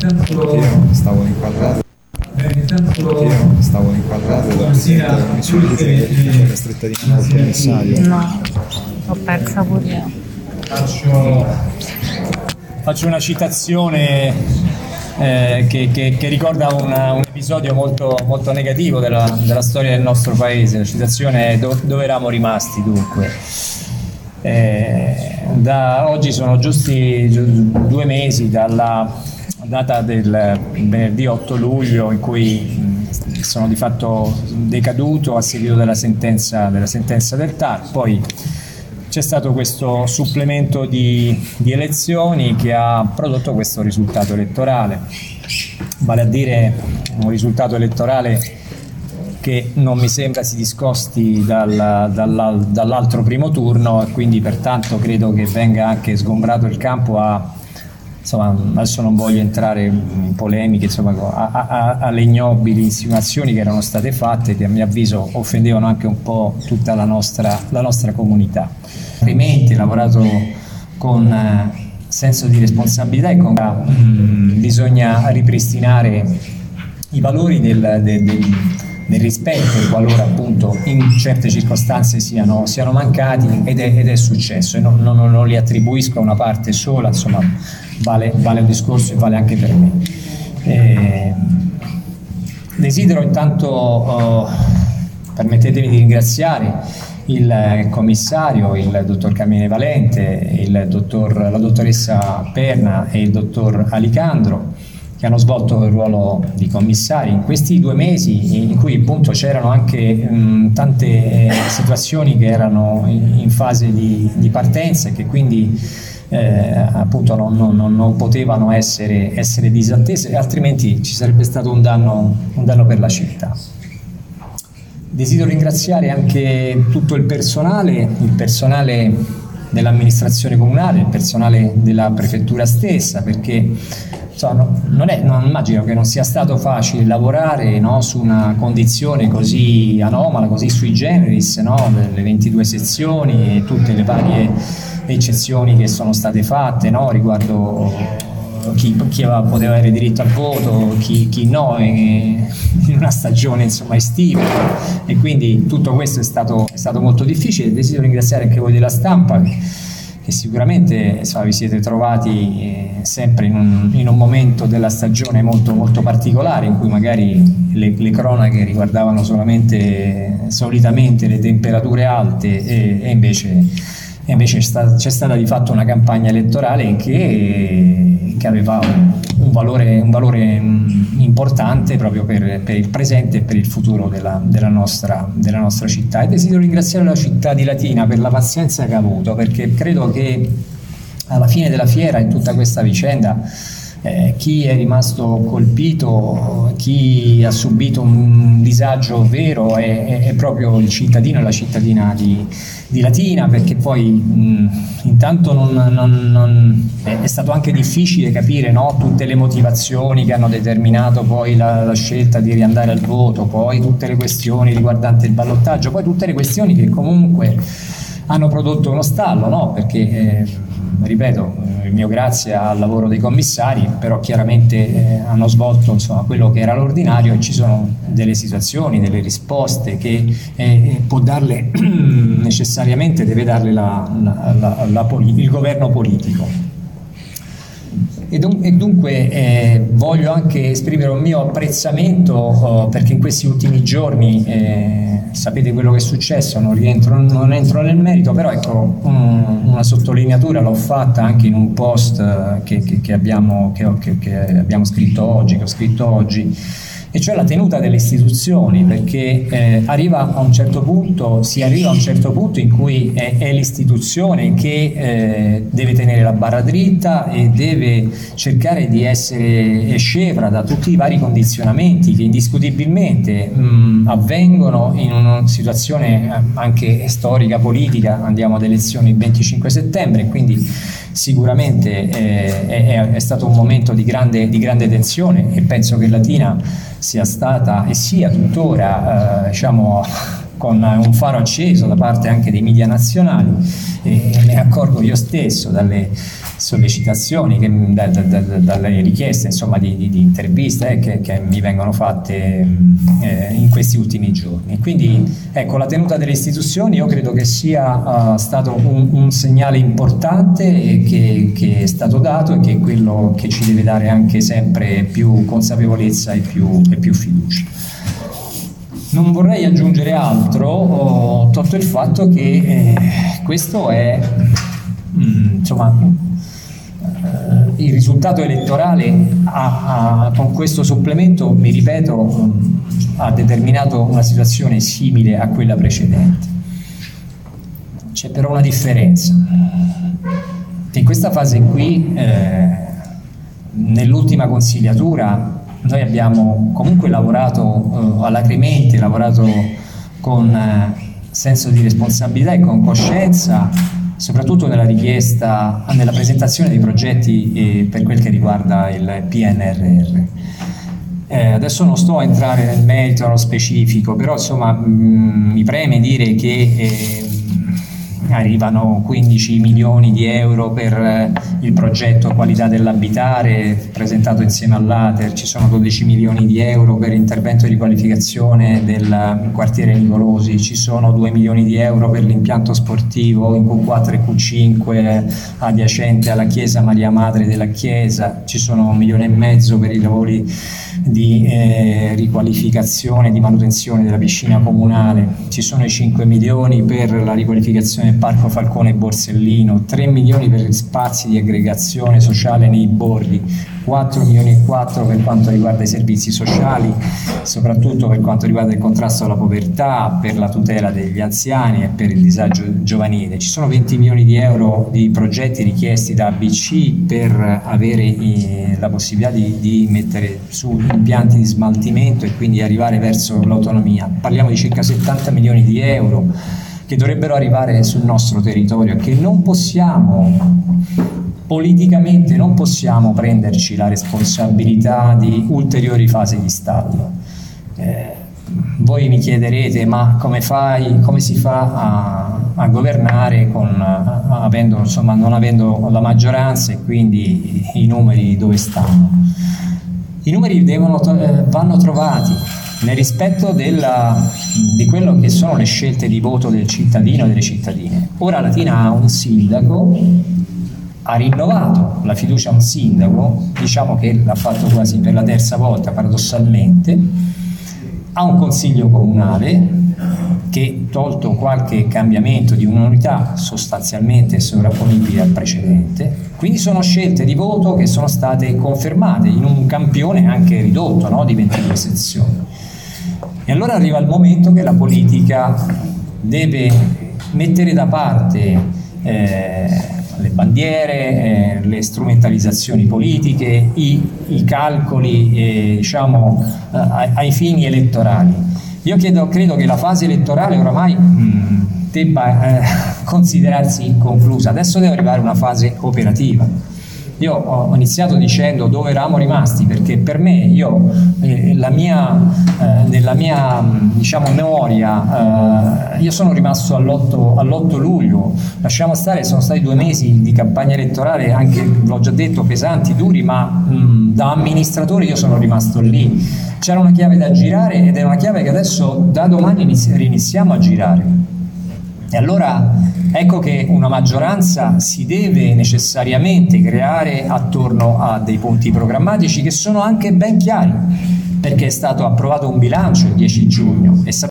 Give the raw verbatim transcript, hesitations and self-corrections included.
Io stavo inquadrato. Io stavo inquadrato da Presidente della Commissione di la strettadina del commissario. No, l'ho persa pure io. Faccio, faccio una citazione eh, che, che, che ricorda una, un episodio molto, molto negativo della, della storia del nostro paese. La citazione è do, dove eravamo rimasti dunque. Eh, da oggi sono giusti due mesi dalla data del venerdì otto luglio in cui sono di fatto decaduto a seguito della sentenza, della sentenza del T A R. Poi c'è stato questo supplemento di, di elezioni che ha prodotto questo risultato elettorale, vale a dire un risultato elettorale che non mi sembra si discosti dal, dal, dall'altro primo turno, e quindi pertanto credo che venga anche sgombrato il campo a, insomma, adesso non voglio entrare in polemiche, insomma, a, a, alle ignobili insinuazioni che erano state fatte, che a mio avviso offendevano anche un po' tutta la nostra, la nostra comunità. Altrimenti lavorato con eh, senso di responsabilità e con mh, bisogna ripristinare i valori del, del, del del rispetto, qualora appunto in certe circostanze siano, siano mancati, ed è, ed è successo, e non, non, non li attribuisco a una parte sola, insomma vale, vale un discorso e vale anche per me. Eh, desidero intanto, oh, permettetemi di ringraziare il commissario, il dottor Carmine Valente, il dottor, la dottoressa Perna e il dottor Alicandro, che hanno svolto il ruolo di commissari in questi due mesi, in cui appunto c'erano anche mh, tante eh, situazioni che erano in, in fase di, di partenza e che quindi eh, appunto non, non, non potevano essere, essere disattese, altrimenti ci sarebbe stato un danno, un danno per la città. Desidero ringraziare anche tutto il personale, il personale dell'amministrazione comunale, il personale della prefettura stessa, perché insomma, non, è, non immagino che non sia stato facile lavorare, no, su una condizione così anomala, così sui generis, no, delle ventidue sezioni e tutte le varie eccezioni che sono state fatte, no, riguardo chi, chi aveva, poteva avere diritto al voto, chi, chi no, in una stagione insomma estiva, e quindi tutto questo è stato, è stato molto difficile. Desidero ringraziare anche voi della stampa, che sicuramente insomma, vi siete trovati eh, sempre in un, in un momento della stagione molto, molto particolare, in cui magari le, le cronache riguardavano solamente solitamente le temperature alte, e, e invece, e invece c'è, stata, c'è stata di fatto una campagna elettorale che, che aveva un, un valore, un valore mh, importante proprio per, per il presente e per il futuro della, della, nostra, della nostra città. E desidero ringraziare la città di Latina per la pazienza che ha avuto, perché credo che alla fine della fiera, in tutta questa vicenda, eh, chi è rimasto colpito, chi ha subito un disagio vero è, è, è proprio il cittadino e la cittadina di, di Latina, perché poi mh, intanto non, non, non, è stato anche difficile capire, no, tutte le motivazioni che hanno determinato poi la, la scelta di riandare al voto, poi tutte le questioni riguardanti il ballottaggio, poi tutte le questioni che comunque hanno prodotto uno stallo, no? Perché eh, ripeto, il mio grazie al lavoro dei commissari, però chiaramente eh, hanno svolto insomma quello che era l'ordinario, e ci sono delle situazioni, delle risposte che eh, può darle necessariamente, deve darle la, la, la, la, il governo politico. E dunque eh, voglio anche esprimere un mio apprezzamento oh, perché in questi ultimi giorni eh, sapete quello che è successo, non, rientro, non entro nel merito, però ecco un, una sottolineatura l'ho fatta anche in un post che, che, che, abbiamo, che, che, che abbiamo scritto oggi, che ho scritto oggi, e cioè la tenuta delle istituzioni, perché eh, arriva a un certo punto, si arriva a un certo punto in cui è, è l'istituzione che eh, deve tenere la barra dritta e deve cercare di essere scevra da tutti i vari condizionamenti che indiscutibilmente mh, avvengono in una situazione eh, anche storica, politica. Andiamo ad elezioni il venticinque settembre, quindi sicuramente eh, è, è stato un momento di grande, di grande tensione, e penso che Latina sia stata e sia tuttora eh, diciamo con un faro acceso da parte anche dei media nazionali, e me ne accorgo io stesso dalle sollecitazioni, che, da, da, da, dalle richieste insomma di, di, di interviste eh, che, che mi vengono fatte eh, in questi ultimi giorni. Quindi ecco, la tenuta delle istituzioni io credo che sia uh, stato un, un segnale importante e che, che è stato dato, e che è quello che ci deve dare anche sempre più consapevolezza e più, e più fiducia. Non vorrei aggiungere altro, oh, tolto il fatto che eh, questo è mm, insomma il risultato elettorale ha, ha, con questo supplemento, mi ripeto, ha determinato una situazione simile a quella precedente. C'è però una differenza. In questa fase qui, eh, nell'ultima consigliatura, noi abbiamo comunque lavorato eh, alacremente, lavorato con eh, senso di responsabilità e con coscienza, soprattutto nella richiesta, nella presentazione dei progetti eh, per quel che riguarda il P N R R. Eh, adesso non sto a entrare nel merito, nello specifico, però insomma mh, mi preme dire che eh, arrivano quindici milioni di euro per eh, il progetto Qualità dell'abitare presentato insieme all'A T E R, ci sono dodici milioni di euro per intervento di riqualificazione del quartiere Nicolosi, ci sono due milioni di euro per l'impianto sportivo in Q quattro e Q cinque adiacente alla chiesa Maria Madre della Chiesa, ci sono un milione e mezzo per i lavori di eh, riqualificazione, di manutenzione della piscina comunale, ci sono i cinque milioni per la riqualificazione del Parco Falcone Borsellino, tre milioni per gli spazi di aggregazione sociale nei borghi, quattro milioni e quattro per quanto riguarda i servizi sociali, soprattutto per quanto riguarda il contrasto alla povertà, per la tutela degli anziani e per il disagio giovanile. Ci sono venti milioni di euro di progetti richiesti da A B C per avere eh, la possibilità di, di mettere su impianti di smaltimento e quindi arrivare verso l'autonomia. Parliamo di circa settanta milioni di euro che dovrebbero arrivare sul nostro territorio, che non possiamo, politicamente non possiamo prenderci la responsabilità di ulteriori fasi di stallo. Eh, voi mi chiederete, ma come fai, come si fa a, a governare con, a, avendo, insomma, non avendo la maggioranza, e quindi i, i numeri dove stanno? I numeri devono, eh, vanno trovati nel rispetto della, di quello che sono le scelte di voto del cittadino e delle cittadine. Ora Latina ha un sindaco, ha rinnovato la fiducia a un sindaco, diciamo che l'ha fatto quasi per la terza volta paradossalmente, ha un consiglio comunale che, tolto qualche cambiamento di un'unità, sostanzialmente è sovrapponibile al precedente, quindi sono scelte di voto che sono state confermate in un campione anche ridotto, no, di ventidue sezioni. E allora arriva il momento che la politica deve mettere da parte eh, le bandiere, eh, le strumentalizzazioni politiche, i, i calcoli eh, diciamo, eh, ai, ai fini elettorali. Io chiedo, credo che la fase elettorale oramai mh, debba eh, considerarsi conclusa, adesso deve arrivare una fase operativa. Io ho iniziato dicendo dove eravamo rimasti, perché per me, io, eh, la mia, eh, nella mia diciamo, memoria, eh, io sono rimasto all'otto luglio, lasciamo stare, sono stati due mesi di campagna elettorale, anche, l'ho già detto, pesanti, duri, ma mh, da amministratore io sono rimasto lì. C'era una chiave da girare ed è una chiave che adesso da domani inizi- riniziamo a girare. E allora ecco che una maggioranza si deve necessariamente creare attorno a dei punti programmatici che sono anche ben chiari, perché è stato approvato un bilancio il dieci giugno e